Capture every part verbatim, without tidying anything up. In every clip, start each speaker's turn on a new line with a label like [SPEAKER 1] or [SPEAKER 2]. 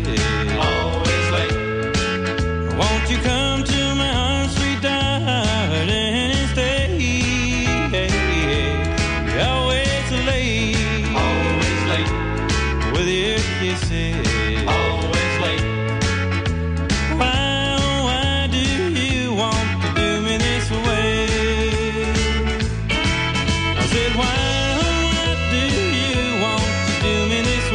[SPEAKER 1] always late. Won't you come to my arms, sweet darling, and stay? You're always late, always late with your kisses. Always late. Why, oh, why do you want to do me this way? I said, why, oh, why do you want to do me this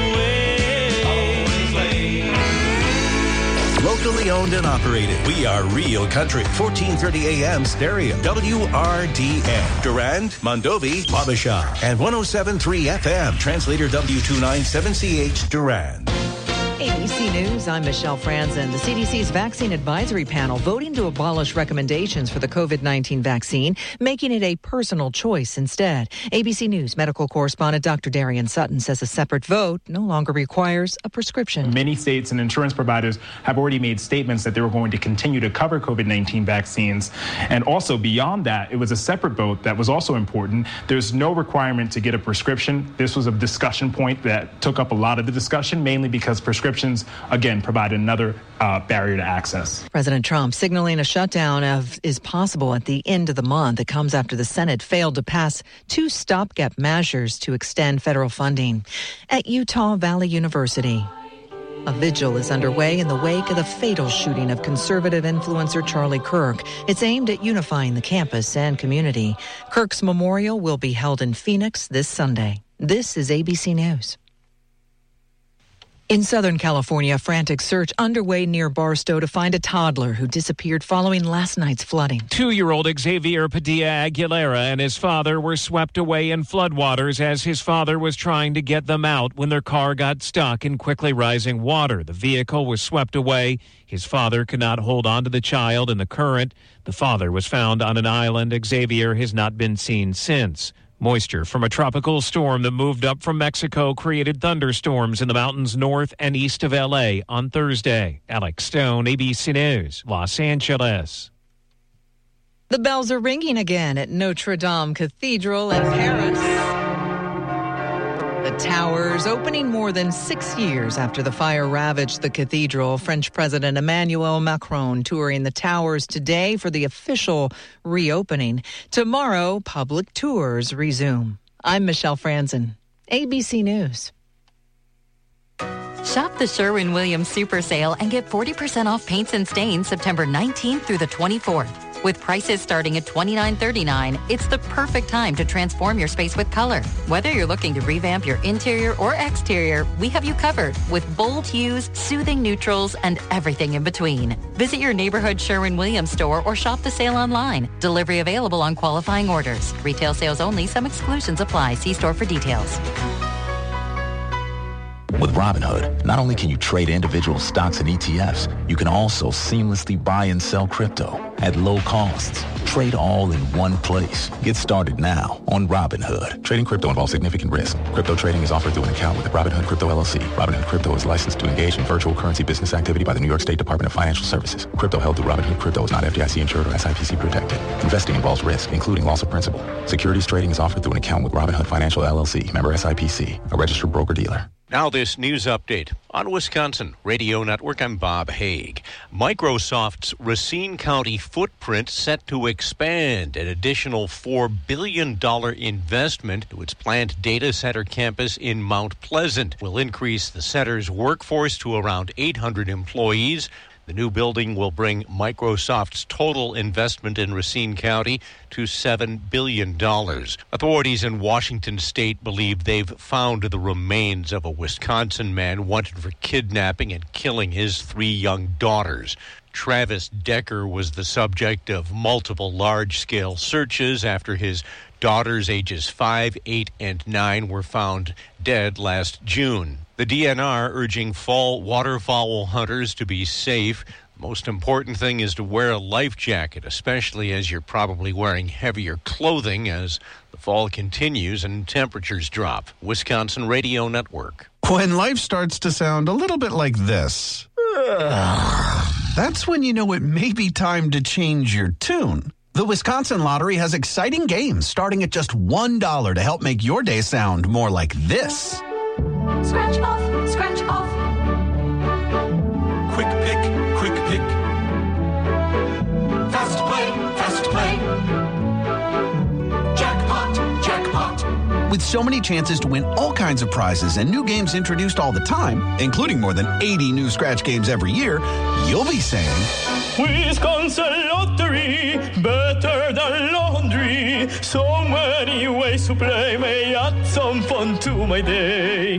[SPEAKER 1] way? Always late.
[SPEAKER 2] Locally owned and operated. We are Real Country. fourteen thirty A M stereo. W R D N. Durand, Mondovi, Wabasha. And one oh seven point three F M. Translator W two ninety-seven C H Durand.
[SPEAKER 3] A B C News, I'm Michelle Franzen. The C D C's Vaccine Advisory Panel voting to abolish recommendations for the COVID nineteen vaccine, making it a personal choice instead. A B C News medical correspondent Doctor Darian Sutton says a separate vote no longer requires a prescription.
[SPEAKER 4] Many states and insurance providers have already made statements that they were going to continue to cover COVID nineteen vaccines. And also beyond that, it was a separate vote that was also important. There's no requirement to get a prescription. This was a discussion point that took up a lot of the discussion, mainly because prescriptions, again, provide another uh, barrier to access.
[SPEAKER 3] President Trump signaling a shutdown of is possible at the end of the month. It comes after the Senate failed to pass two stopgap measures to extend federal funding. At Utah Valley University, a vigil is underway in the wake of the fatal shooting of conservative influencer Charlie Kirk. It's aimed at unifying the campus and community. Kirk's memorial will be held in Phoenix this Sunday. This is A B C News. In Southern California, a frantic search underway near Barstow to find a toddler who disappeared following last night's flooding.
[SPEAKER 5] Two-year-old Xavier Padilla Aguilera and his father were swept away in floodwaters as his father was trying to get them out when their car got stuck in quickly rising water. The vehicle was swept away. His father could not hold on to the child in the current. The father was found on an island. Xavier has not been seen since. Moisture from a tropical storm that moved up from Mexico created thunderstorms in the mountains north and east of L A on Thursday. Alex Stone, A B C News, Los Angeles.
[SPEAKER 3] The bells are ringing again at Notre Dame Cathedral in Paris. The towers opening more than six years after the fire ravaged the cathedral. French President Emmanuel Macron touring the towers today for the official reopening. Tomorrow, public tours resume. I'm Michelle Franzen, A B C News.
[SPEAKER 6] Shop the Sherwin-Williams Super Sale and get forty percent off paints and stains September nineteenth through the twenty-fourth. With prices starting at twenty-nine thirty-nine, it's the perfect time to transform your space with color. Whether you're looking to revamp your interior or exterior, we have you covered with bold hues, soothing neutrals, and everything in between. Visit your neighborhood Sherwin-Williams store or shop the sale online. Delivery available on qualifying orders. Retail sales only. Some exclusions apply. See store for details.
[SPEAKER 7] With Robinhood, not only can you trade individual stocks and E T Fs, you can also seamlessly buy and sell crypto at low costs. Trade all in one place. Get started now on Robinhood. Trading crypto involves significant risk. Crypto trading is offered through an account with Robinhood Crypto L L C. Robinhood Crypto is licensed to engage in virtual currency business activity by the New York State Department of Financial Services. Crypto held through Robinhood Crypto is not F D I C insured or S I P C protected. Investing involves risk, including loss of principal. Securities trading is offered through an account with Robinhood Financial L L C, member S I P C, a registered broker-dealer.
[SPEAKER 8] Now this news update on Wisconsin Radio Network. I'm Bob Haig. Microsoft's Racine County footprint set to expand. An additional four billion dollars investment to its planned data center campus in Mount Pleasant will increase the center's workforce to around eight hundred employees. The new building will bring Microsoft's total investment in Racine County to seven billion dollars. Authorities in Washington state believe they've found the remains of a Wisconsin man wanted for kidnapping and killing his three young daughters. Travis Decker was the subject of multiple large-scale searches after his daughters, ages five, eight, and nine, were found dead last June. The D N R urging fall waterfowl hunters to be safe. The most important thing is to wear a life jacket, especially as you're probably wearing heavier clothing as the fall continues and temperatures drop. Wisconsin Radio Network.
[SPEAKER 9] When life starts to sound a little bit like this, that's when you know it may be time to change your tune. The Wisconsin Lottery has exciting games starting at just one dollar to help make your day sound more like this.
[SPEAKER 10] Scratch off, scratch off.
[SPEAKER 9] pick, pick. Fast play, fast play. Jackpot, jackpot. With so many chances to win all kinds of prizes and new games introduced all the time, including more than eighty new scratch games every year, you'll be saying,
[SPEAKER 10] Wisconsin Lottery, better than laundry. So many ways to play may add some fun to my day.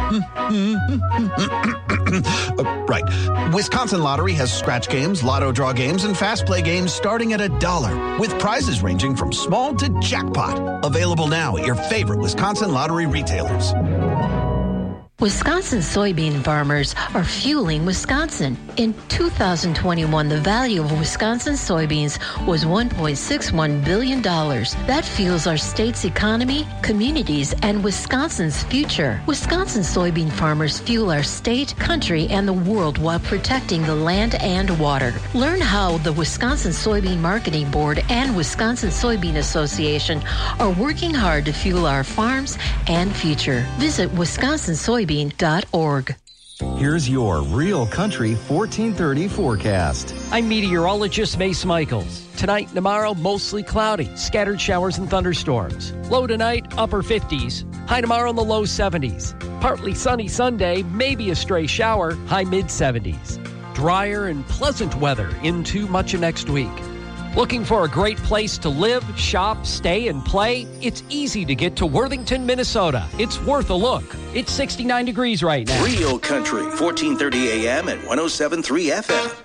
[SPEAKER 9] uh, right. Wisconsin Lottery has scratch games, lotto draw games, and fast play games starting at a dollar, with prizes ranging from small to jackpot. Available now at your favorite Wisconsin Lottery retailers.
[SPEAKER 11] Wisconsin soybean farmers are fueling Wisconsin. In two thousand twenty-one, the value of Wisconsin soybeans was one point six one billion dollars. That fuels our state's economy, communities, and Wisconsin's future. Wisconsin soybean farmers fuel our state, country, and the world while protecting the land and water. Learn how the Wisconsin Soybean Marketing Board and Wisconsin Soybean Association are working hard to fuel our farms and future. Visit Wisconsin Soybean dot org.
[SPEAKER 12] Here's your Real Country fourteen thirty forecast.
[SPEAKER 13] I'm meteorologist Mace Michaels. Tonight, tomorrow, mostly cloudy, scattered showers and thunderstorms. Low tonight, upper fifties. High tomorrow in the low seventies. Partly sunny Sunday, maybe a stray shower, high mid seventies. Drier and pleasant weather into much of next week. Looking for a great place to live, shop, stay, and play? It's easy to get to Worthington, Minnesota. It's worth a look. It's sixty-nine degrees right now.
[SPEAKER 2] Real Country, fourteen thirty a.m. at one oh seven point three F M.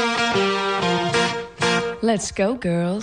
[SPEAKER 14] Let's go, girls.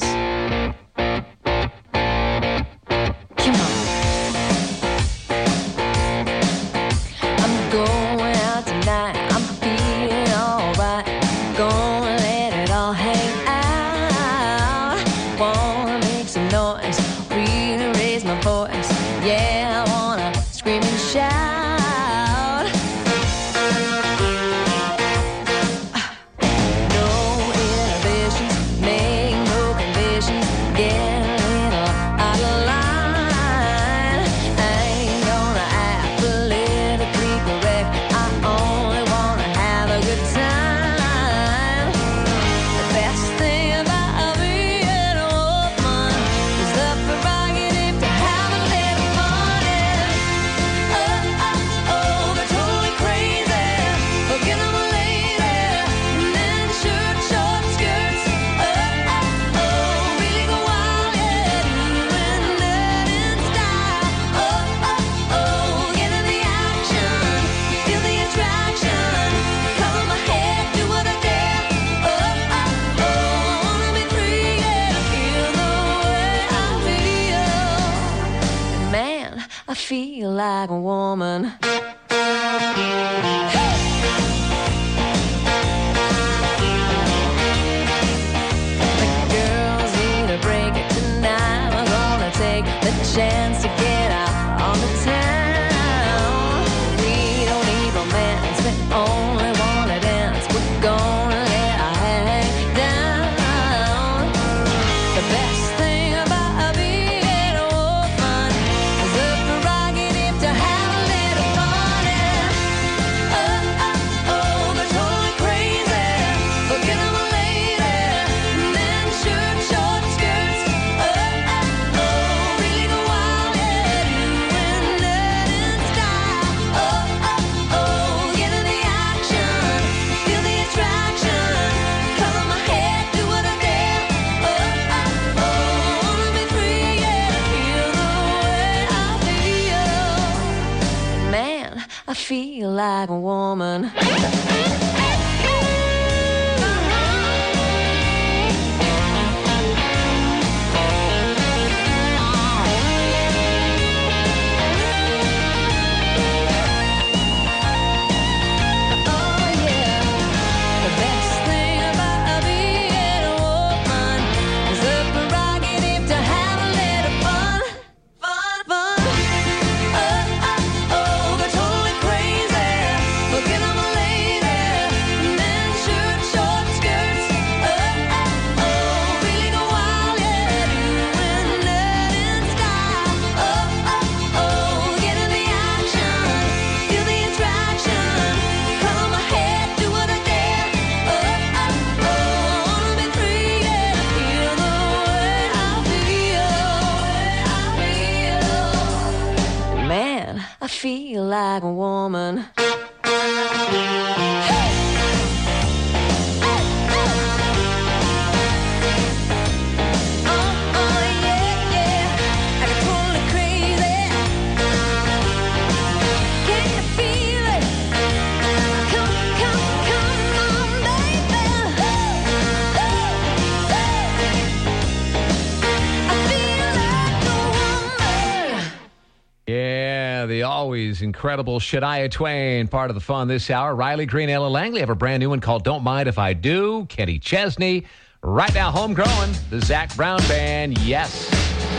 [SPEAKER 15] Feel like a woman. Chance to get out on the town. We don't need romance, we only want to dance. We're gonna let our hang down. The best thing about being a woman is the prerogative to have a little fun. And oh, oh, oh, they're totally crazy. Forget them a lady. Men shirt, short skirts. Oh, oh, oh, really go wild, yeah. You and that in style. Oh, oh, oh, get in the action. Feel the attraction. Color my hair, do what I dare. Oh, oh, oh, wanna be free, yeah. Feel the way I feel. Man, I feel like a woman. feel like a woman.
[SPEAKER 16] Yeah, the always incredible Shania Twain, part of the fun this hour. Riley Green, Ella Langley have a brand new one called Don't Mind If I Do. Kenny Chesney. Right now, homegrown, the Zac Brown Band. Yes.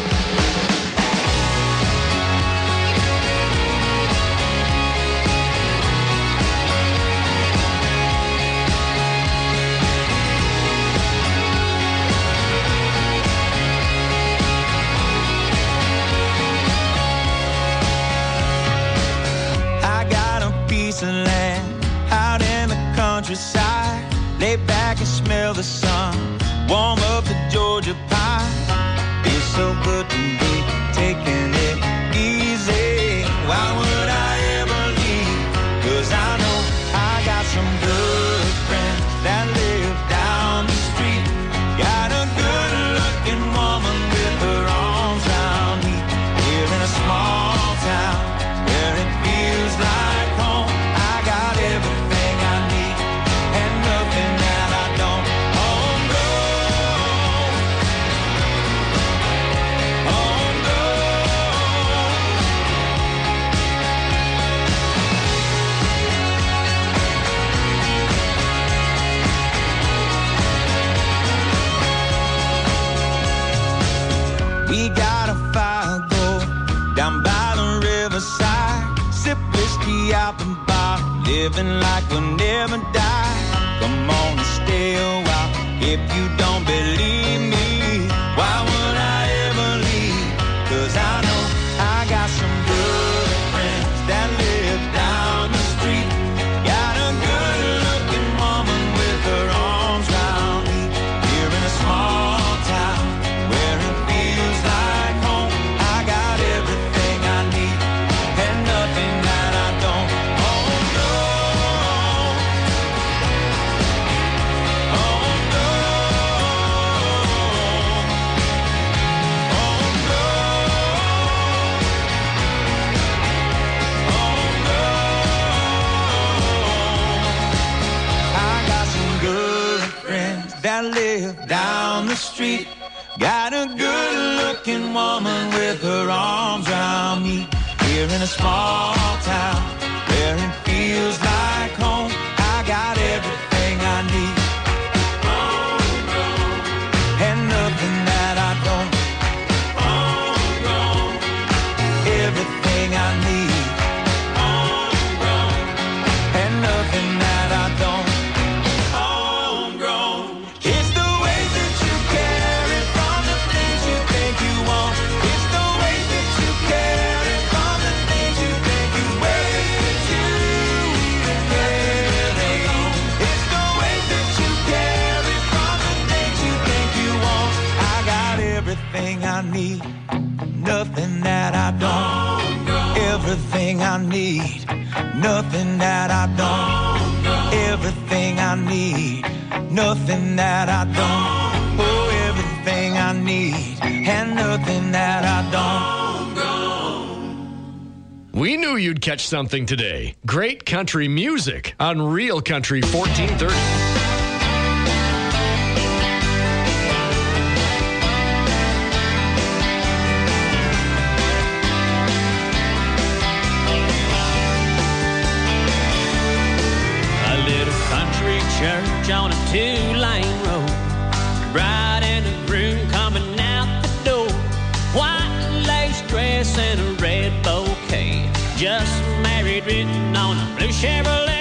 [SPEAKER 1] Of land out in the countryside, lay back and smell the sun, warm up the Georgia pie. Feels so good to be taking it easy. Why would I ever leave? 'Cause I know I got some good friends that live down the street. Got a good looking woman with her arms around me. Here in a small town where it feels like home. Everything I need and nothing that I don't. Homegrown, homegrown. We got a fire go down by the riverside. Sip whiskey out the bar, living like we'll never die. Come on and stay a while. If you don't believe me, why would I ever leave? 'Cause I know I got some good friends that live down the street. Got a good looking woman with her arms around me. Here in a small town where it feels like home. I got everything I need and nothing that I don't. That live down the street. Got a good-looking woman with her arms around me. Here in a small town where it feels like home. I got everything I need and nothing that I don't. Everything I need and nothing that I don't. Everything I need, nothing that I don't. Everything I need, nothing that I don't. Everything I need, nothing that I don't. Oh, everything I need, and nothing that I don't.
[SPEAKER 17] We knew you'd catch something today. Great country music on Real Country fourteen thirty.
[SPEAKER 10] Church on a two-lane road, bride and a groom coming out the door, white lace dress and a red bouquet, just married written on a blue Chevrolet.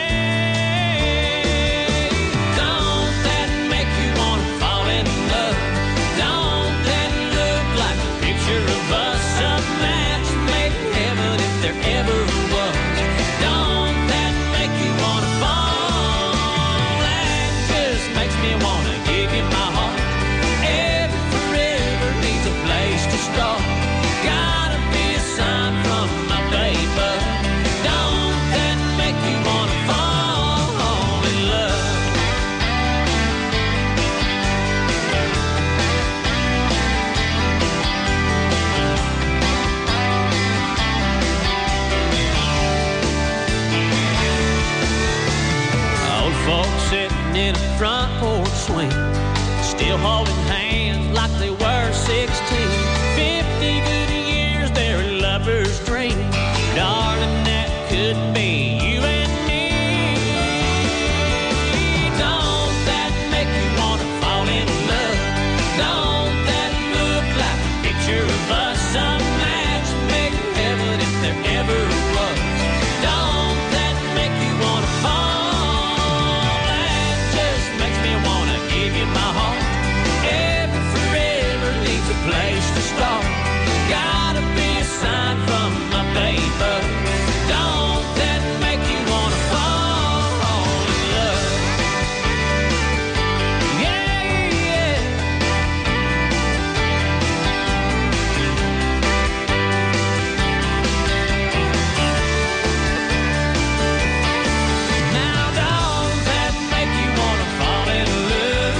[SPEAKER 10] Don't that make you want to fall in love? Don't that look like a picture of us, a match made in heaven if there ever was? Don't that make you want to fall? Makes me wanna give you my heart. Every forever needs a place to start. Gotta be a sign from my baby. in a front porch swing, still holding hands like they were sixteen. Fifty good years, their lover's dream. Darling, that could be you and me. Don't that make you want to fall in love? Don't that look like a picture of us? Some match make heaven if there ever was. Don't that make you want to fall? That just makes me want to give you my heart. Ever, forever needs a place to start. Gotta be a sign from my paper. Don't that make you want to fall in love? Yeah, yeah. Now don't that make you want to fall in love?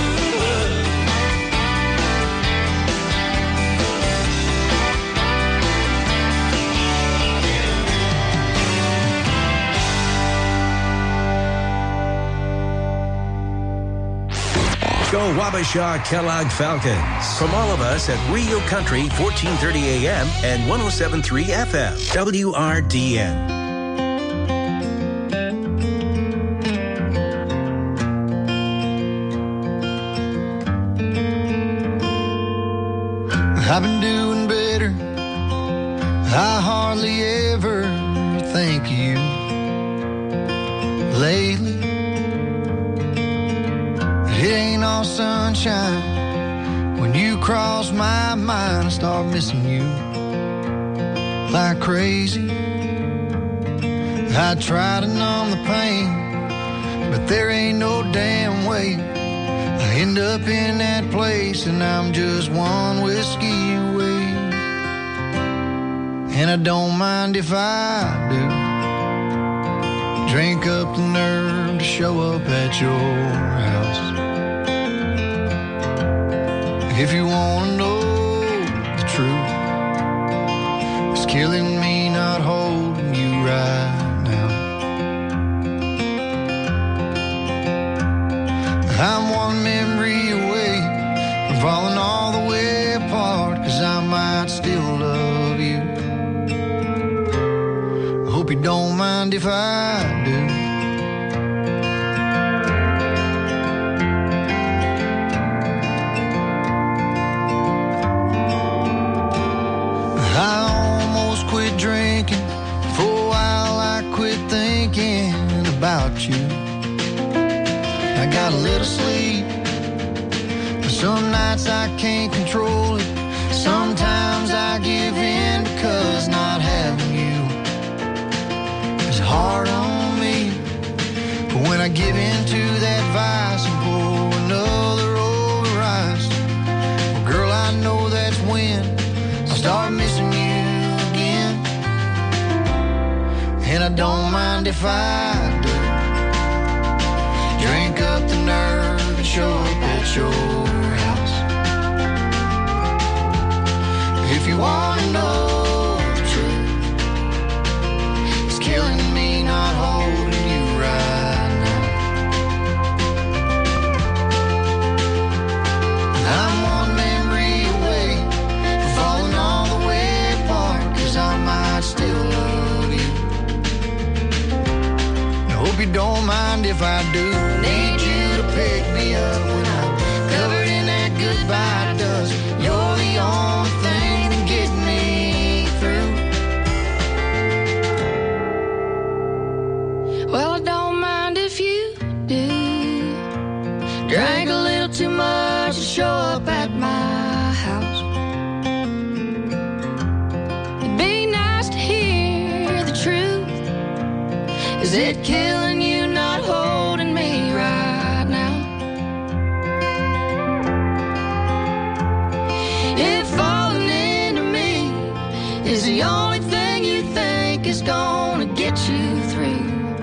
[SPEAKER 2] Go Wabasha Kellogg Falcons. From all of us at Rio Country, fourteen thirty A M and one oh seven point three F M. W R D N.
[SPEAKER 18] I've been doing better. I hardly ever think of you lately. It ain't all sunshine. When you cross my mind, I start missing you like crazy. I try to numb the pain, but there ain't no damn way. I end up in that place and I'm just one whiskey away. And I don't mind if I do. Drink up the nerve to show up at your house. If you want to know the truth, it's killing me not holding you right now. I'm one memory away from falling all the way apart, 'cause I might still love you. I hope you don't mind if I do. I almost quit drinking. For a while I quit thinking about you. I got a little sleep, but some nights I can't control it. Sometimes I give in because not having you is hard on me. But when I give into that vice and pour another over ice, well, girl, I know that's when I start missing you again. And I don't mind if I do. Drink up the nerve and show up at your house. If you want to know the truth, it's killing me not holding you right now. I'm one memory away from falling all the way apart, 'cause I might still love you. I hope you don't mind if I do. Need you to pick me up when I'm covered in that goodbye dust. You're the only thing to get me through.
[SPEAKER 15] Well, I don't mind if you do. Drank a little too much to show up at my house. It'd be nice to hear the truth. Is it killing you not holding me right now? If falling into me is the only thing you think is gonna get you through,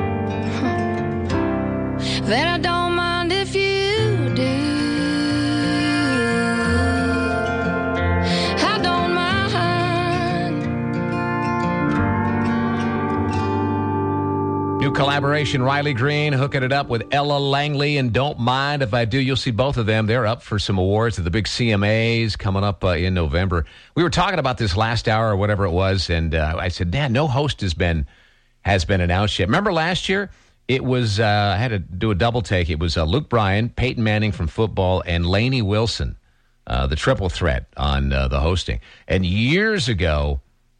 [SPEAKER 15] then I don't mind if you do. I don't mind.
[SPEAKER 16] New collaboration. Riley Green hooking it up with Ella Langley and Don't Mind If I Do. You'll see both of them. They're up for some awards at the big C M As coming up uh, in November. We were talking about this last hour or whatever it was, and uh, I said, Dan, no host has been has been announced yet. Remember last year? It was, uh, I had to do a double take. It was uh, Luke Bryan, Peyton Manning from football, and Lainey Wilson, uh, the triple threat on uh, the hosting. And years ago,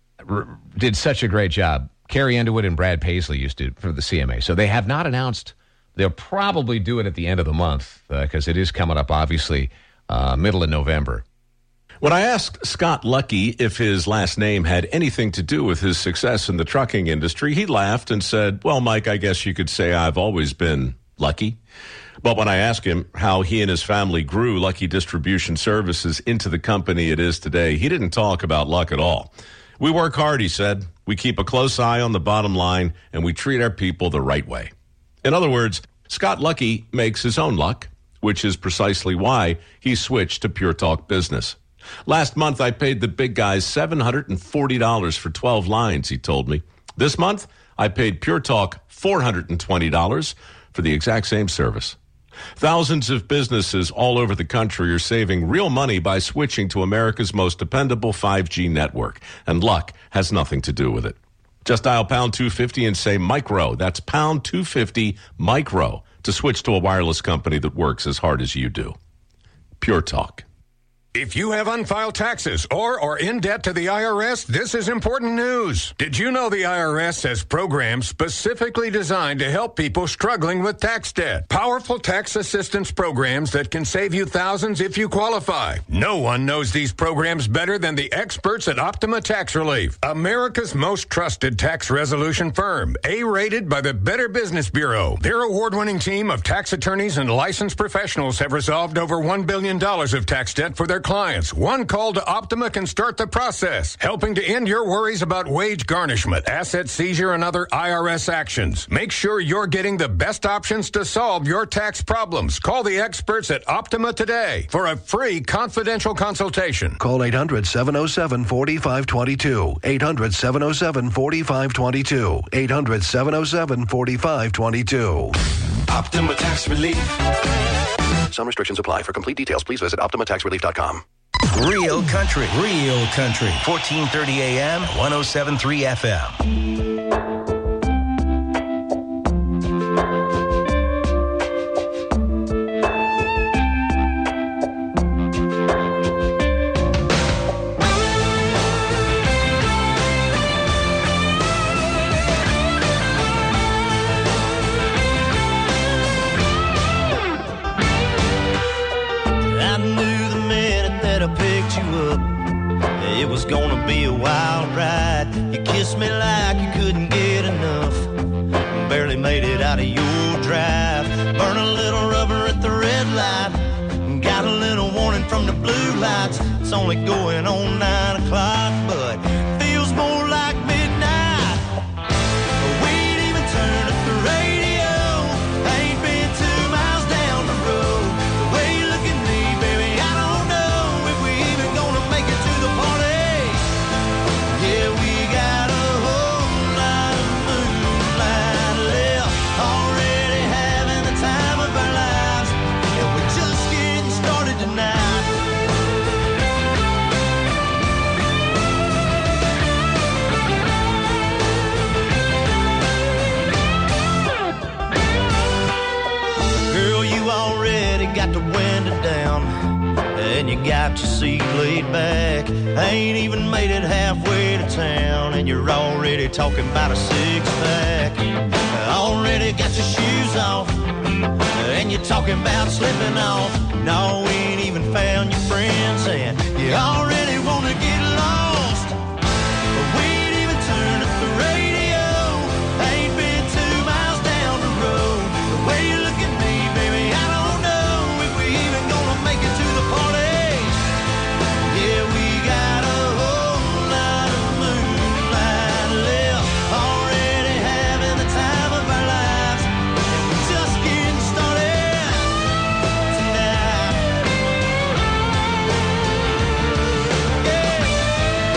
[SPEAKER 16] r- did such a great job. Carrie Underwood and Brad Paisley used to for the C M A. So they have not announced. They'll probably do it at the end of the month because uh, it is coming up, obviously, uh, middle of November.
[SPEAKER 19] When I asked Scott Lucky if his last name had anything to do with his success in the trucking industry, he laughed and said, well, Mike, I guess you could say I've always been lucky. But when I asked him how he and his family grew Lucky Distribution Services into the company it is today, he didn't talk about luck at all. We work hard, he said. We keep a close eye on the bottom line, and we treat our people the right way. In other words, Scott Lucky makes his own luck, which is precisely why he switched to Pure Talk Business. Last month, I paid the big guys seven hundred forty dollars for twelve lines, he told me. This month, I paid Pure Talk four hundred twenty dollars for the exact same service. Thousands of businesses all over the country are saving real money by switching to America's most dependable five G network, and luck has nothing to do with it. Just dial pound two fifty and say micro. That's pound two fifty micro to switch to a wireless company that works as hard as you do. Pure Talk.
[SPEAKER 20] If you have unfiled taxes or are in debt to the I R S, this is important news. Did you know the I R S has programs specifically designed to help people struggling with tax debt? Powerful tax assistance programs that can save you thousands if you qualify. No one knows these programs better than the experts at Optima Tax Relief, America's most trusted tax resolution firm, A-rated by the Better Business Bureau. Their award-winning team of tax attorneys and licensed professionals have resolved over one billion dollars of tax debt for their clients. One call to Optima can start the process, helping to end your worries about wage garnishment, asset seizure, and other I R S actions. Make sure you're getting the best options to solve your tax problems. Call the experts at Optima today for a free confidential consultation.
[SPEAKER 21] Call eight hundred, seven oh seven, four five two two. eight hundred, seven oh seven, four five two two. eight hundred, seven oh seven, four five two two.
[SPEAKER 22] Optima Tax Relief.
[SPEAKER 21] Some restrictions apply. For complete details, please visit optima tax relief dot com.
[SPEAKER 2] Real country, real country. fourteen thirty A M, one oh seven point three F M.
[SPEAKER 1] It was gonna be a wild ride. You kissed me like you couldn't get enough. Barely made it out of your drive. Burn a little rubber at the red light. Got a little warning from the blue lights. It's only going on nine o'clock, but feels more like midnight. We ain't even turned up the radio. Ain't been two miles down the road. The way you look at me, baby, I don't know if we even gonna make it to the party. Yeah, we got a whole lot of moonlight left, already having the time of our lives, and we're just getting started tonight. Girl, you already got the window down, and you got your seat laid back. Ain't even made it halfway to town, and you're already talking about a six-pack. Already got your shoes off, and you're talking about slipping off. No, we ain't even found your friends, and you already want to get lost. But we ain't even turned up the radio. Ain't been two miles down the road. The way you look at me, baby, I don't know if we even gonna make it to the party. Yeah, we got a whole lot of moonlight left, already having the time of our lives, and we're just getting started tonight. Yeah.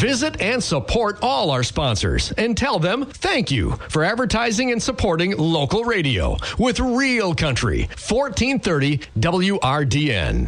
[SPEAKER 17] Visit and support all our sponsors and tell them thank you for advertising and supporting local radio with Real Country, fourteen thirty W R D N.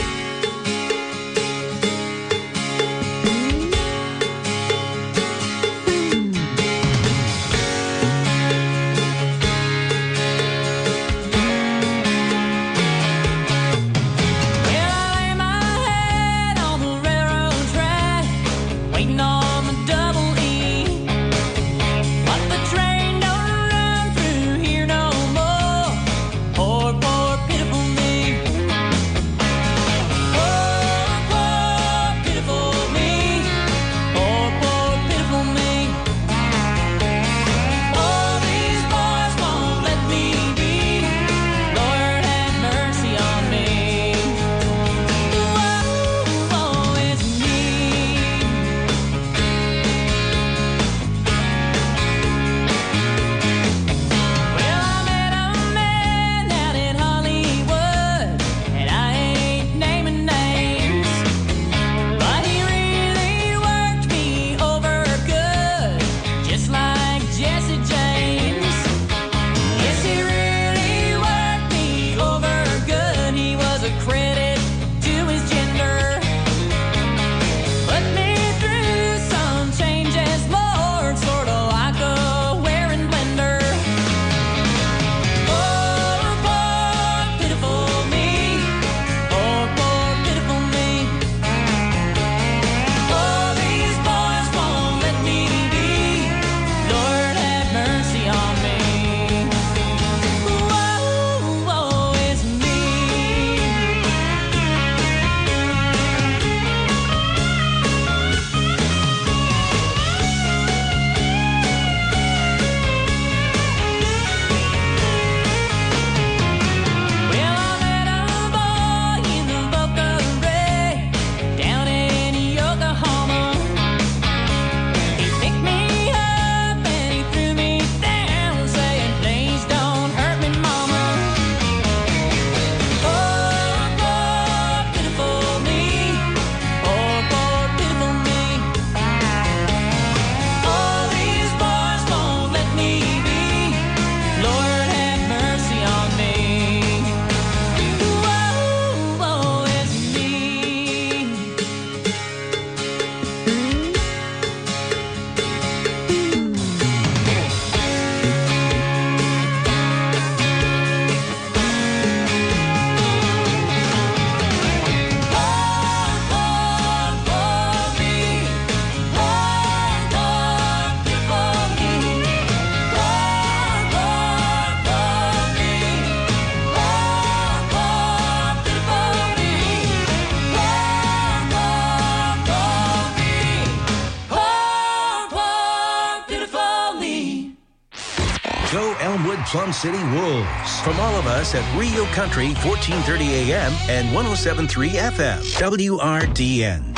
[SPEAKER 2] Plum City Wolves. From all of us at Rio Country, fourteen thirty A M and one oh seven point three F M, W R D N.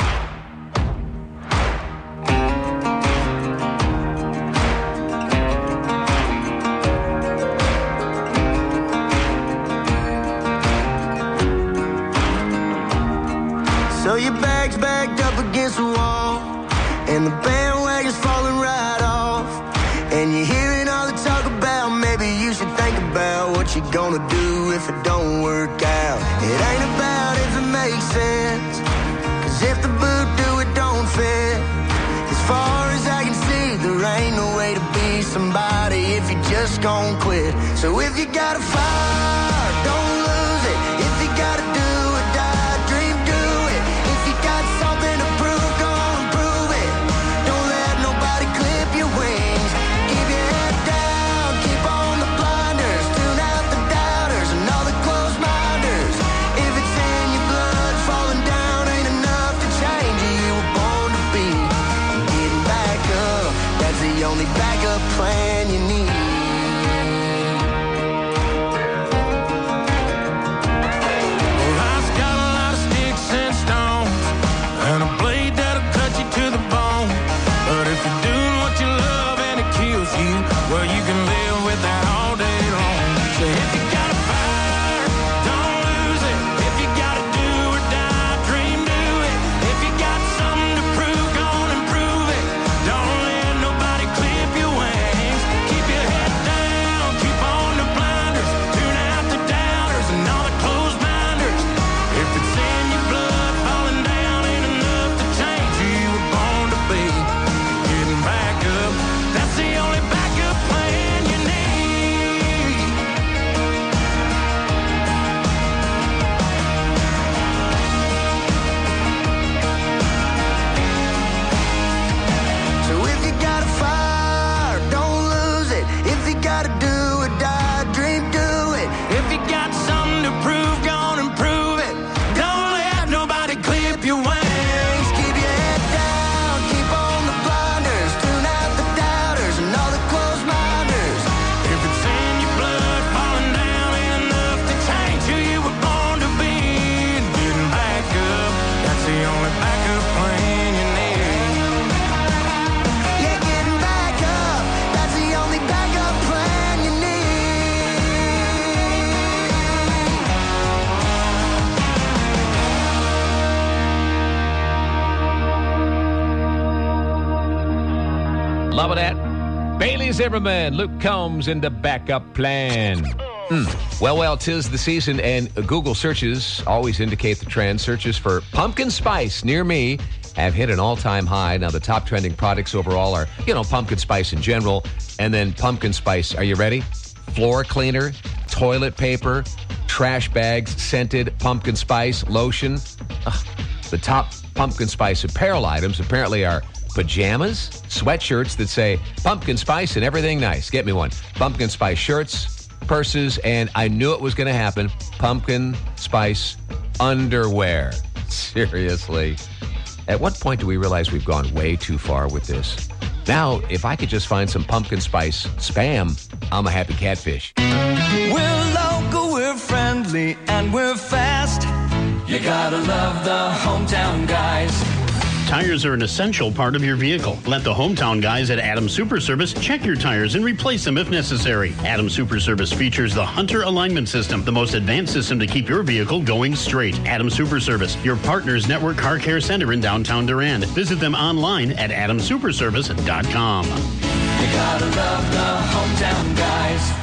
[SPEAKER 4] So your bag's backed up against the wall, and the bandwagon's falling right off, and you're hearing all the talk about maybe you should think about what you're gonna do if it don't work out. It ain't about if it makes sense, cause if the boot do, it don't fit. As far as I can see, there ain't no way to be somebody if you just gon' quit. So if you got a fire, don't lose it. If you gotta do or die, dream, do it. If you got something to prove, go on and prove it. Don't let nobody clip your wings. Keep your head down, keep on the blinders. Tune out the doubters and all the closed minders. If it's in your blood, falling down ain't enough to change you. You were born to be. Getting back up, that's the only backup plan you need.
[SPEAKER 16] Love that. Bailey Zimmerman, Luke Combs in the backup plan. Mm. Well, well, 'tis the season, and Google searches always indicate the trend. Searches for pumpkin spice near me have hit an all-time high. Now, the top trending products overall are, you know, pumpkin spice in general, and then pumpkin spice, are you ready? Floor cleaner, toilet paper, trash bags, scented pumpkin spice, lotion. Ugh. The top pumpkin spice apparel items apparently are pajamas, sweatshirts that say pumpkin spice and everything nice. Get me one. Pumpkin spice shirts, purses, and I knew it was going to happen, pumpkin spice underwear. Seriously. At what point do we realize we've gone way too far with this? Now, if I could just find some pumpkin spice spam, I'm a happy catfish.
[SPEAKER 1] We're local, we're friendly, and we're fast. You gotta love the hometown guys.
[SPEAKER 3] Tires are an essential part of your vehicle. Let the hometown guys at Adams Super Service check your tires and replace them if necessary. Adams Super Service features the Hunter Alignment System, the most advanced system to keep your vehicle going straight. Adams Super Service, your partner's network car care center in downtown Durand. Visit them online at adams super service dot com.
[SPEAKER 1] You gotta love the hometown guys.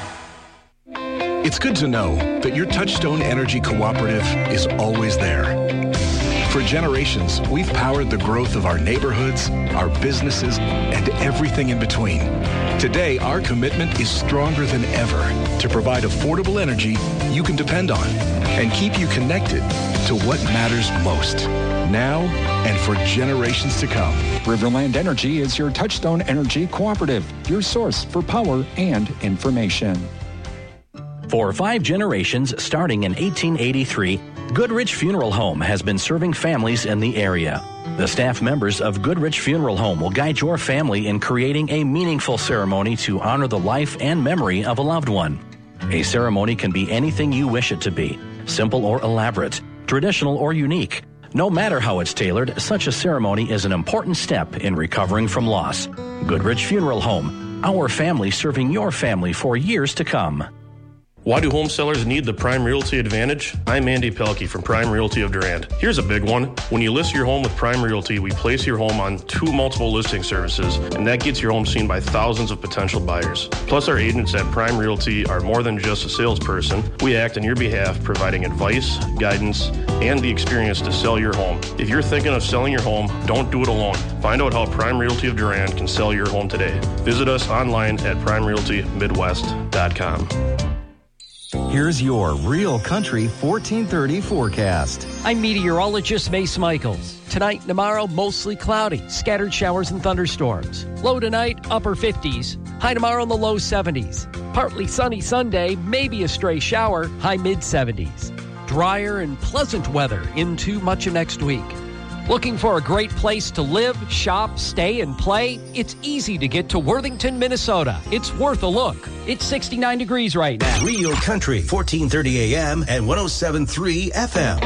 [SPEAKER 5] It's good to know that your Touchstone Energy Cooperative is always there. For generations, we've powered the growth of our neighborhoods, our businesses, and everything in between. Today, our commitment is stronger than ever to provide affordable energy you can depend on and keep you connected to what matters most, now and for generations to come.
[SPEAKER 23] Riverland Energy is your Touchstone Energy Cooperative, your source for power and information.
[SPEAKER 24] For five generations, starting in eighteen eighty-three, Goodrich Funeral Home has been serving families in the area. The staff members of Goodrich Funeral Home will guide your family in creating a meaningful ceremony to honor the life and memory of a loved one. A ceremony can be anything you wish it to be, simple or elaborate, traditional or unique. No matter how it's tailored, such a ceremony is an important step in recovering from loss. Goodrich Funeral Home, our family serving your family for years to come.
[SPEAKER 25] Why do home sellers need the Prime Realty Advantage? I'm Andy Pelkey from Prime Realty of Durand. Here's a big one. When you list your home with Prime Realty, we place your home on two multiple listing services, and that gets your home seen by thousands of potential buyers. Plus, our agents at Prime Realty are more than just a salesperson. We act on your behalf, providing advice, guidance, and the experience to sell your home. If you're thinking of selling your home, don't do it alone. Find out how Prime Realty of Durand can sell your home today. Visit us online at prime realty midwest dot com.
[SPEAKER 12] Here's your Real Country fourteen thirty forecast.
[SPEAKER 13] I'm meteorologist Mace Michaels. Tonight, tomorrow, mostly cloudy, scattered showers and thunderstorms. Low tonight, upper fifties. High tomorrow in the low seventies. Partly sunny Sunday, maybe a stray shower, high mid seventies. Drier and pleasant weather into much of next week. Looking for a great place to live, shop, stay, and play? It's easy to get to Worthington, Minnesota. It's worth a look. It's sixty-nine degrees right now.
[SPEAKER 2] Real Country, fourteen thirty A M and one oh seven point three F M.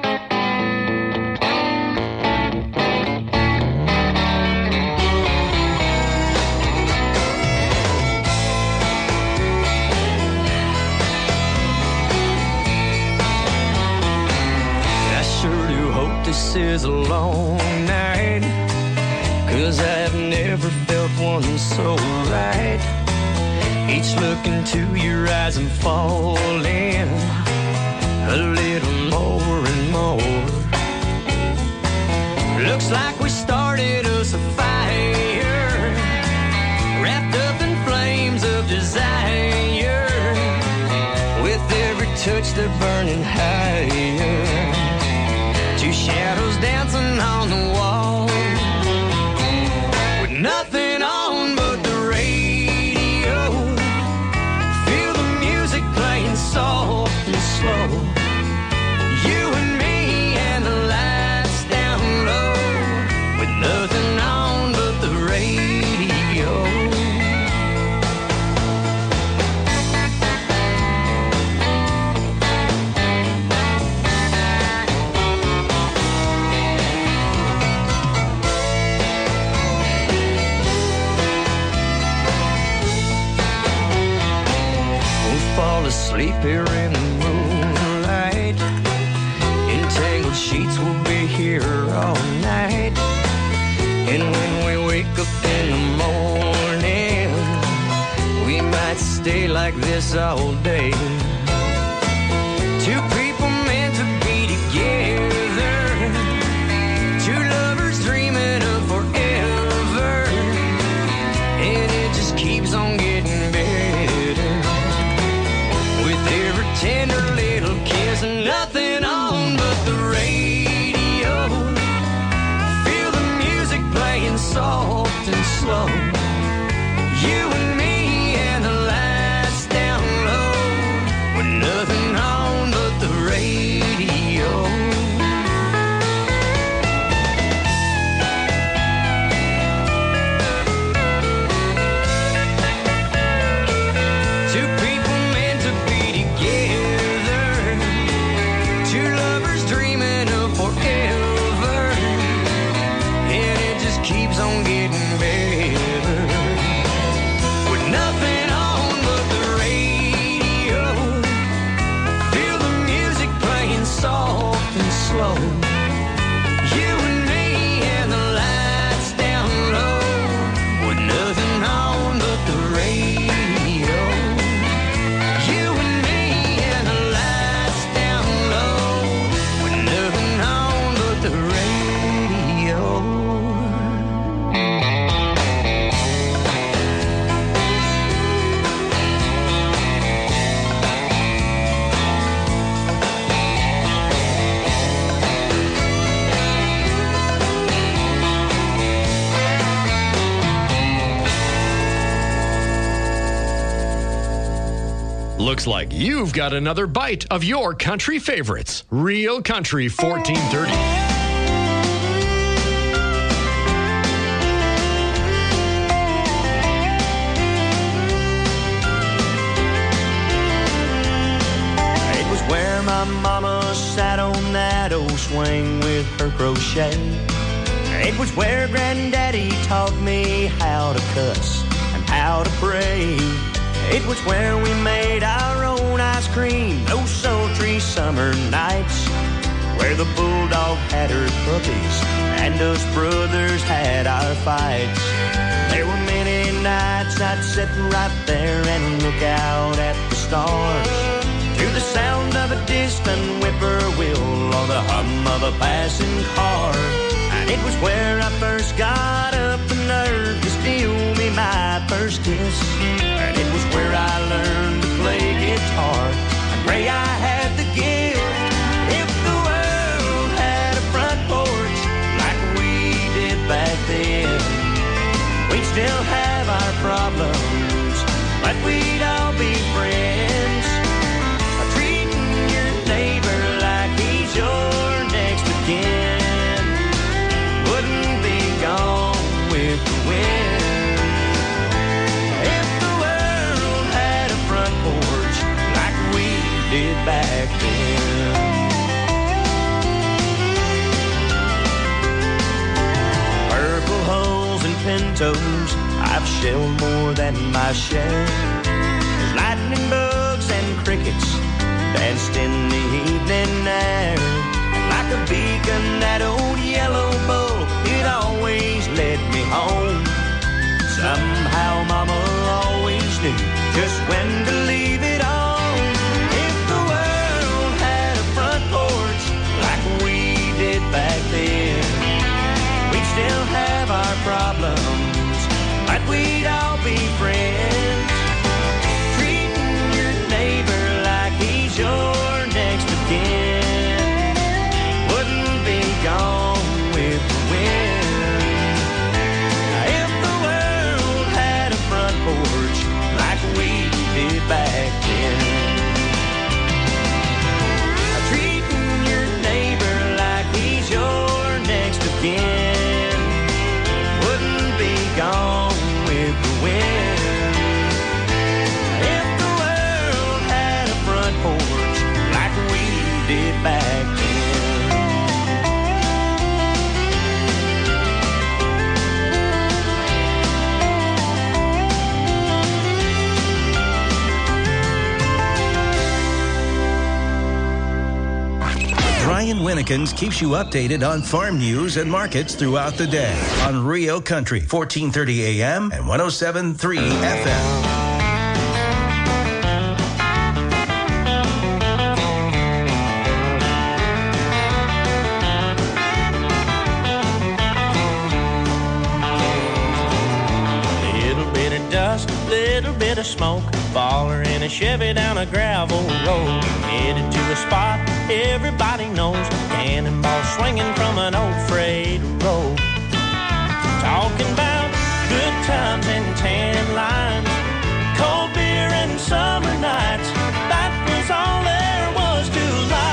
[SPEAKER 1] This is a long night, 'cause I've never felt one so right. Each look into your eyes I'm falling a little more and more. Looks like we started us a fire, wrapped up in flames of desire, with every touch they're burning higher. Two shadows dancing on the wall, with nothing on but the radio. Feel the music playing soft and slow. You and me and the lights down low, with nothing on but the radio. Asleep here in the moonlight, entangled sheets will be here all night. And when we wake up in the morning,
[SPEAKER 4] this all day. Two people meant to be together, two lovers dreaming of forever, and it just keeps on getting better with every tender little kiss and nothing on but the radio. Feel the music playing soft and slow. You and me and the lights down low, with nothing on but the radio. Two people meant to be together, two lovers dreaming of forever, and it just keeps on getting better with nothing on but the radio. Feel the music playing soft and slow. You and me and the lights down low, with nothing on but the radio. You and me and the lights down low, with nothing on but the radio.
[SPEAKER 17] Looks like you've got another bite of your country favorites. Real Country fourteen thirty.
[SPEAKER 1] It was where my mama sat on that old swing with her crochet. It was where Granddaddy taught me how to cuss and how to pray. It was where we made our own ice cream those sultry summer nights, where the bulldog had her puppies and us brothers had our fights. There were many nights I'd sit right there and look out at the stars, to the sound of a distant whippoorwill or the hum of a passing car. And it was where I first got up the nerve to steal me my first kiss. And it was where I learned to play guitar. I pray I had the gift. If the world had a front porch like we did back then, we'd still have our problems, but we'd all be friends. Treating your neighbor like he's your next of kin wouldn't be gone with the wind. If the world had a front porch like we did back then. Purple hulls and pintos, I've shelled more than my share. Lightning bugs and crickets danced in the evening air. And like a beacon, that old yellow bull, it always led me home. Somehow Mama always knew just when to leave it on. If the world had a front porch like we did back then, we'd still have our problems, but we'd all be friends. Treating your neighbor like he's your next of kin wouldn't be gone with the wind. If the world had a front porch like we did back then. Treating your neighbor like he's your next of kin wouldn't be gone with the wind. If the world had a front porch like we did back then.
[SPEAKER 2] Brian Winnekins keeps you updated on farm news and markets throughout the day on Rio Country, fourteen thirty A M and one oh seven point three F M.
[SPEAKER 10] bit of smoke. Baller in a Chevy down a gravel road. Headed to a spot everybody knows. Cannonball swinging from an old freight road. Talking about good times and tan lines. Cold beer and summer nights. That was all there was to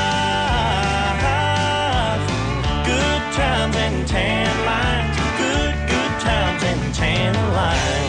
[SPEAKER 10] life. Good times and tan lines. Good, good times and tan lines.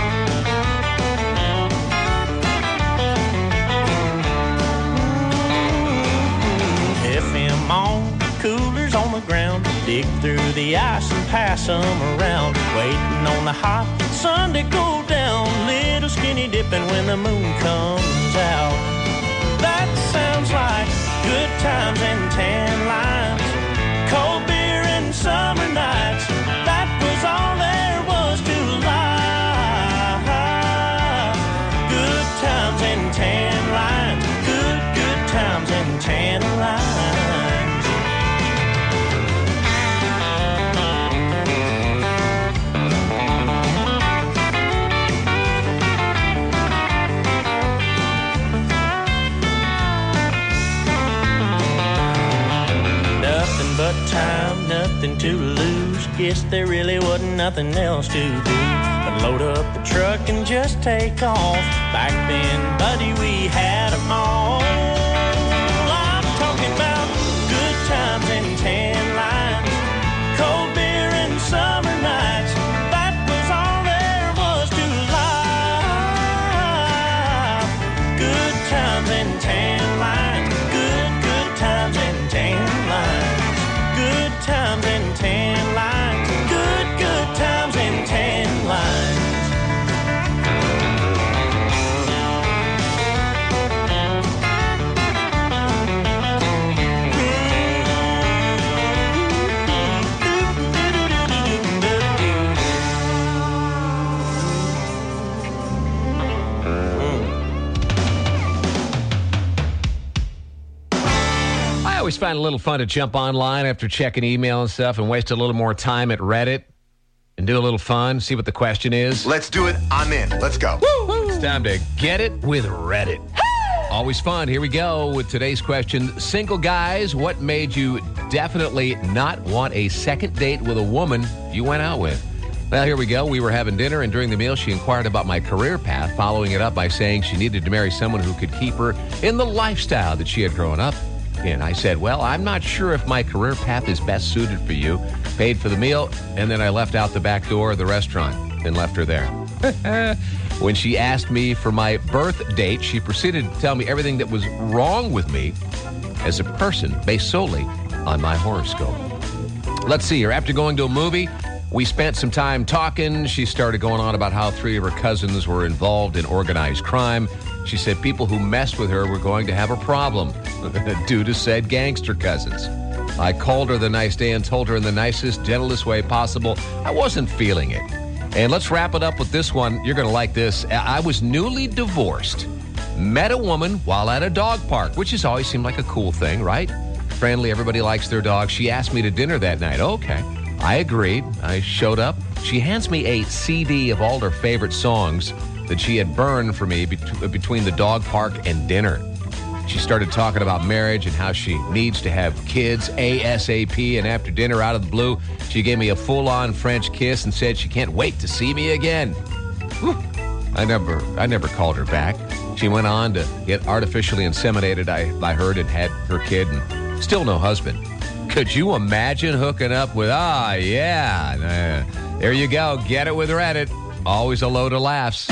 [SPEAKER 10] F M on, coolers on the ground. Dig through the ice and pass them around. Waiting on the hot sun to go down. Little skinny dipping when the moon comes out. That sounds like good times and tan lines. Cold beer and summer nights. That was all there was to life. Good times and tan lines. Good, good times and tan lines. But time, nothing to lose. Guess there really wasn't nothing else to do but load up the truck and just take off. Back then, buddy, we had them all. I'm talking about good times and tan lines. Cold beer and summer nights. That was all there was to life. Good times and tan lines. Good, good times and tan lines. Good times and tan lines. Good, good times and tan lines.
[SPEAKER 16] I always find it a little fun to jump online after checking email and stuff and waste a little more time at Reddit and do a little fun, see what the question is.
[SPEAKER 6] Let's do it. I'm in. Let's go.
[SPEAKER 16] Woo-hoo. It's time to get it with Reddit. Always fun. Here we go with today's question. Single guys, what made you definitely not want a second date with a woman you went out with? Well, here we go. We were having dinner, and during the meal, she inquired about my career path, following it up by saying she needed to marry someone who could keep her in the lifestyle that she had grown up. And I said, well, I'm not sure if my career path is best suited for you. Paid for the meal, and then I left out the back door of the restaurant and left her there. When she asked me for my birth date, she proceeded to tell me everything that was wrong with me as a person based solely on my horoscope. Let's see here. After going to a movie, we spent some time talking. She started going on about how three of her cousins were involved in organized crime. She said people who messed with her were going to have a problem due to said gangster cousins. I called her the next day and told her in the nicest, gentlest way possible I wasn't feeling it. And let's wrap it up with this one. You're going to like this. I was newly divorced. Met a woman while at a dog park, which has always seemed like a cool thing, right? Friendly, everybody likes their dog. She asked me to dinner that night. Okay. I agreed. I showed up. She hands me a C D of all her favorite songs that she had burned for me bet- between the dog park and dinner. She started talking about marriage and how she needs to have kids ASAP, and after dinner, out of the blue, she gave me a full-on French kiss and said she can't wait to see me again. Whew. I never I never called her back. She went on to get artificially inseminated, I, I heard, and had her kid, and still no husband. Could you imagine hooking up with, ah, yeah, uh, there you go, get it with Reddit. Always a load of laughs.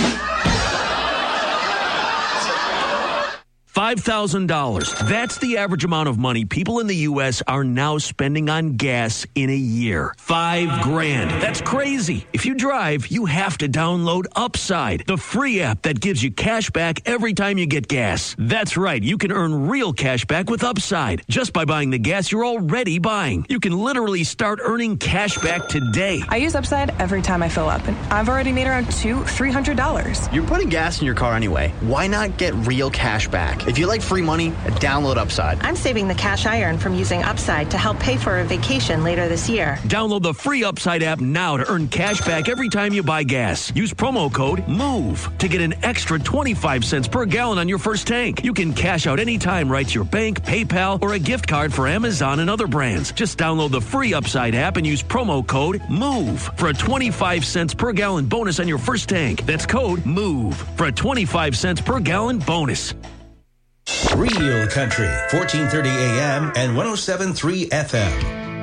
[SPEAKER 7] five thousand dollars. That's the average amount of money people in the U S are now spending on gas in a year. Five grand. That's crazy. If you drive, you have to download Upside, the free app that gives you cash back every time you get gas. That's right. You can earn real cash back with Upside just by buying the gas you're already buying. You can literally start earning cash back today.
[SPEAKER 8] I use Upside every time I fill up, and I've already made around two, three hundred dollars.
[SPEAKER 9] You're putting gas in your car anyway. Why not get real cash back? If you like free money, download Upside.
[SPEAKER 11] I'm saving the cash I earn from using Upside to help pay for a vacation later this year.
[SPEAKER 7] Download the free Upside app now to earn cash back every time you buy gas. Use promo code MOVE to get an extra twenty-five cents per gallon on your first tank. You can cash out anytime right to your bank, PayPal, or a gift card for Amazon and other brands. Just download the free Upside app and use promo code MOVE for a twenty-five cents per gallon bonus on your first tank. That's code MOVE for a twenty-five cents per gallon bonus.
[SPEAKER 2] Real Country, fourteen thirty A M and one oh seven point three F M.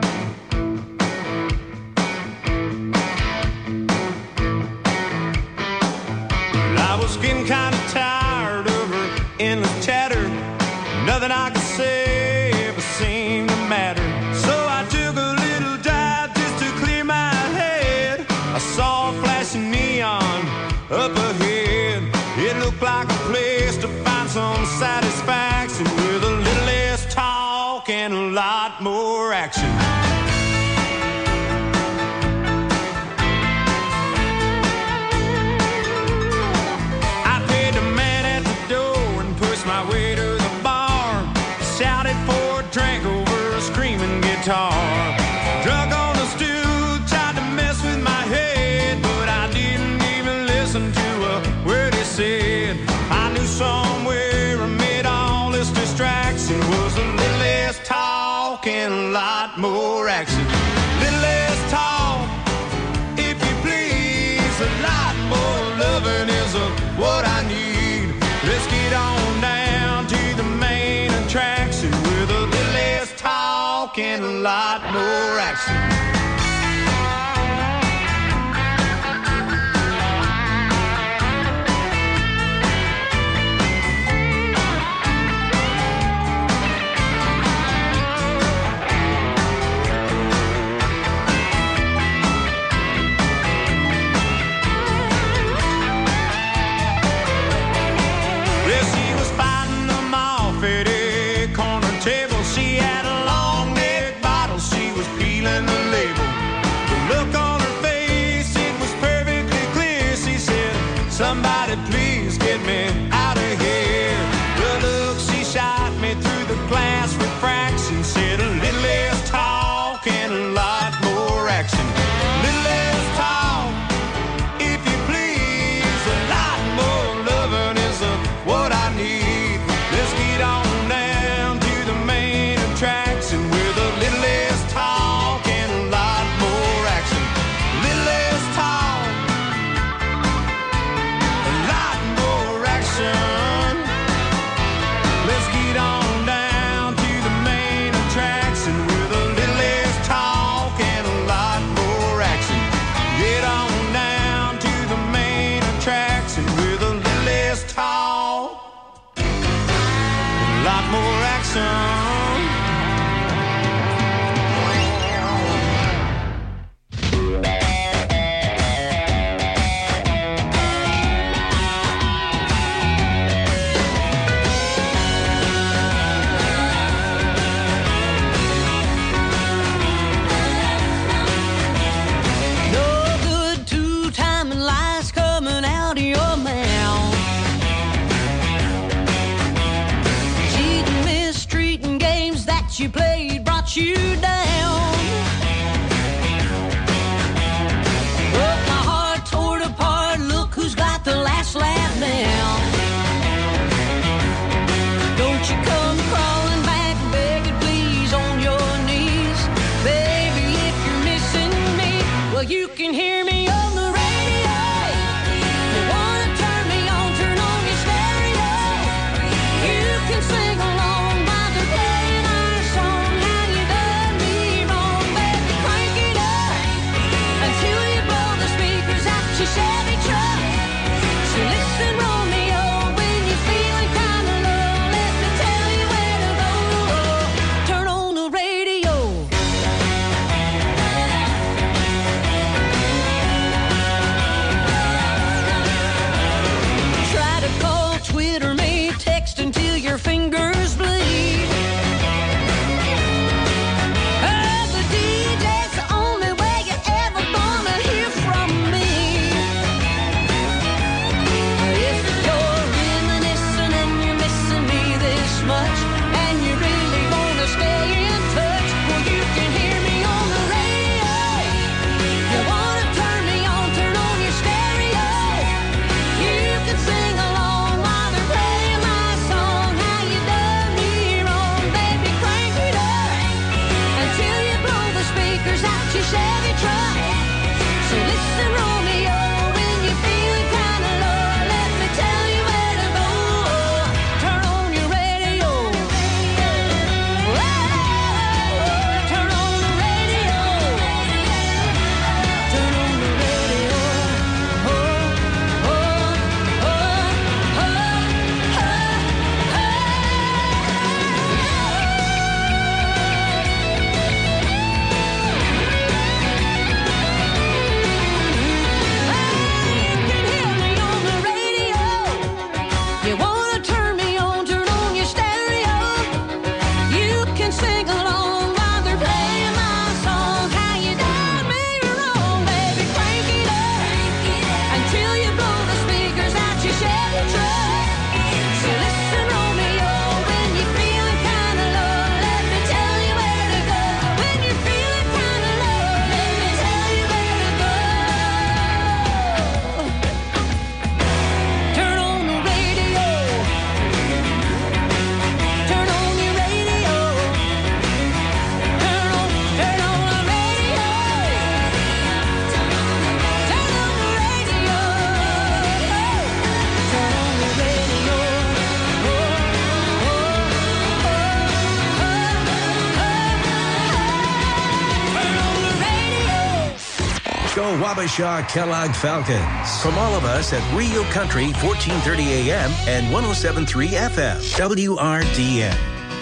[SPEAKER 1] I was getting kind of tired of her endless chatter. Nothing I could say ever seemed to matter. So I took a little drive just to clear my head. I saw a flashing neon up ahead. It looked like a place to find some satisfaction with a little less talk and a lot more action. I paid the man at the door and pushed my way to the bar. Shouted for a drink over a screaming guitar. Drunk on the stool, tried to mess with my head, but I didn't even listen to a word he said. I knew somewhere amid all this distraction was a little less talk and a lot more action. Little less talk, if you please. A lot more loving is a, what I need. Let's get on down to the main attraction with a little less talk and a lot more action. Somebody please get me out of here. The look she shot me through the glass refraction said a little less talk and a lot more action. Little less talk, if you please. A lot more loving is a, what I need. Let's get on down to the main attraction with a little less talk and a lot more action. Little less talk, let's get on down to the main attraction with a little less talk and a lot more action. Get on down to the main attraction with a little less talk, a lot more action.
[SPEAKER 14] You played brought you down. Broke my heart, tore it apart. Look who's got the last laugh now. Don't you come crawling back, begging please on your knees. Baby, if you're missing me, well, you can hear me on the radio. You wanna turn me on, turn on your stereo. You can sing along while they're playing our song. How you done me wrong, baby, crank it up until you blow the speakers out your Chevy truck. So listen, Romeo, when you're feeling kinda low, let me tell you where to go. Turn on the radio.
[SPEAKER 2] Wabasha Kellogg Falcons. From all of us at Real Country, fourteen thirty A M and one oh seven point three F M, W R D N.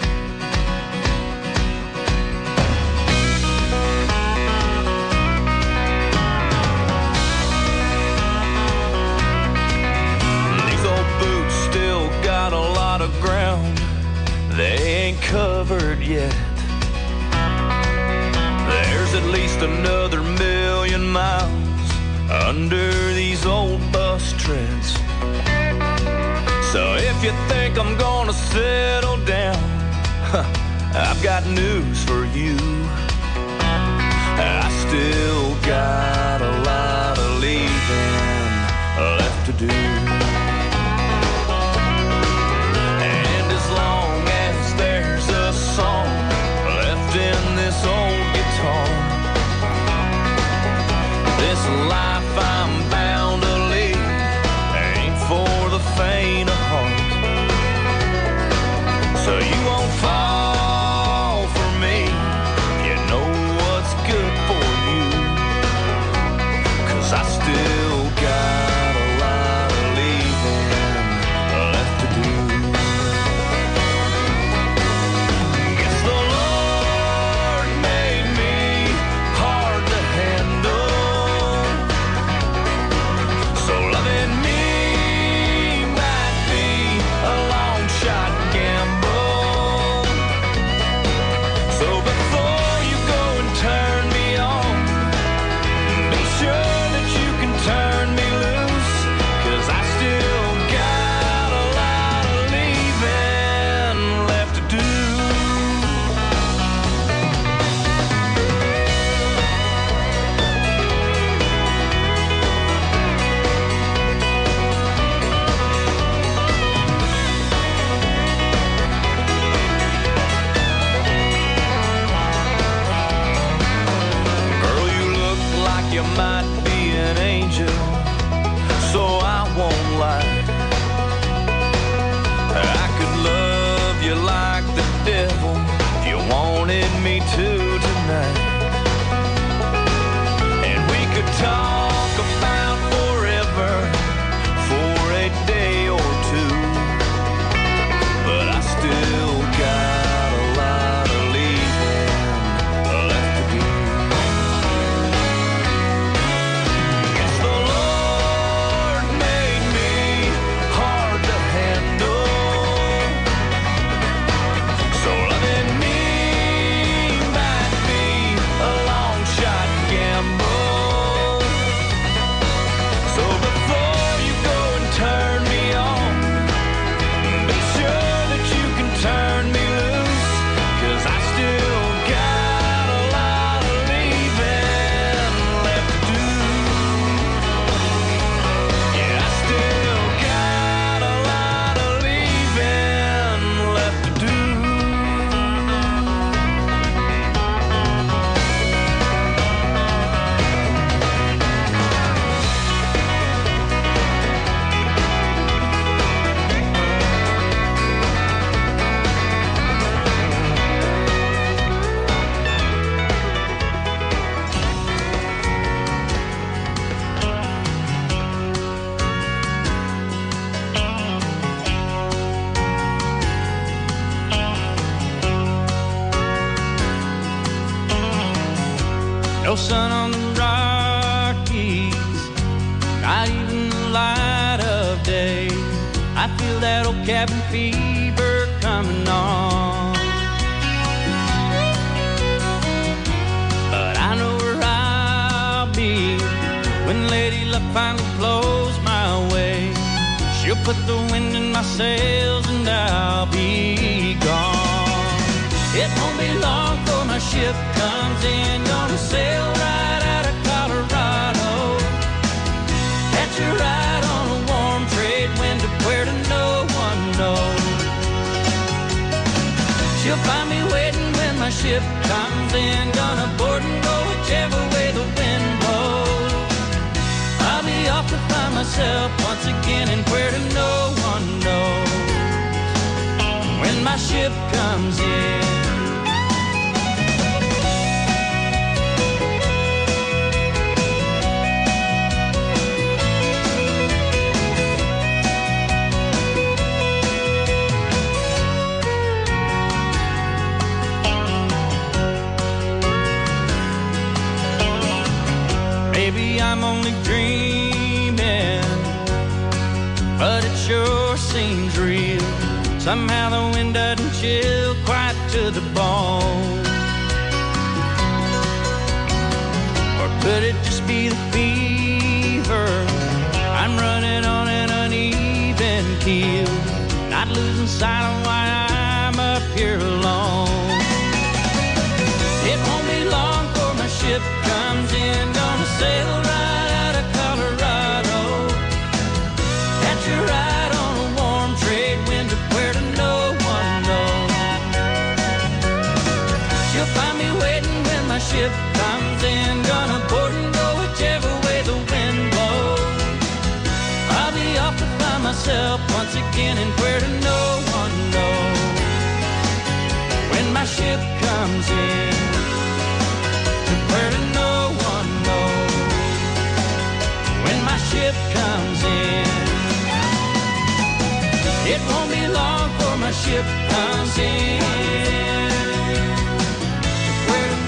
[SPEAKER 1] Ground they ain't covered yet. There's at least another million miles under these old bus treads. So if you think I'm gonna settle down, I've got news for you. I still got a lot of leaving left to do. Song left in this old guitar. This life I'm bound to lead ain't for the faint of heart. So you won't fall for me. You know what's good for you. 'Cause I still got a lot of leaving left to do. No sun on the Rockies, not even the light of day. I feel that old cabin fever coming on. But I know where I'll be when Lady Luck finally blows my way. She'll put the wind in my sails and I'll be gone. It won't be long before my ship comes in, gonna sail right out of Colorado. Catch a ride on a warm trade wind to where to no one knows. She'll find me waiting when my ship comes in, gonna board and go whichever way the wind blows. I'll be off to find myself once again in where to no one knows. When my ship comes in. dreaming, but it sure seems real. Somehow the wind doesn't chill quite to the bone. Or could it just be the fever? I'm running on an uneven keel, not losing sight of why I'm up here alone. It won't be long before my ship comes in, gonna sail right out of Colorado, catch a ride on a warm trade wind to where to no one knows. She'll find me waiting when my ship comes in, gonna board and go whichever way the wind blows. I'll be off to find myself once again in where to no one knows. When my ship comes in, where to no one knows. When my ship comes in, it won't be long before my ship comes in.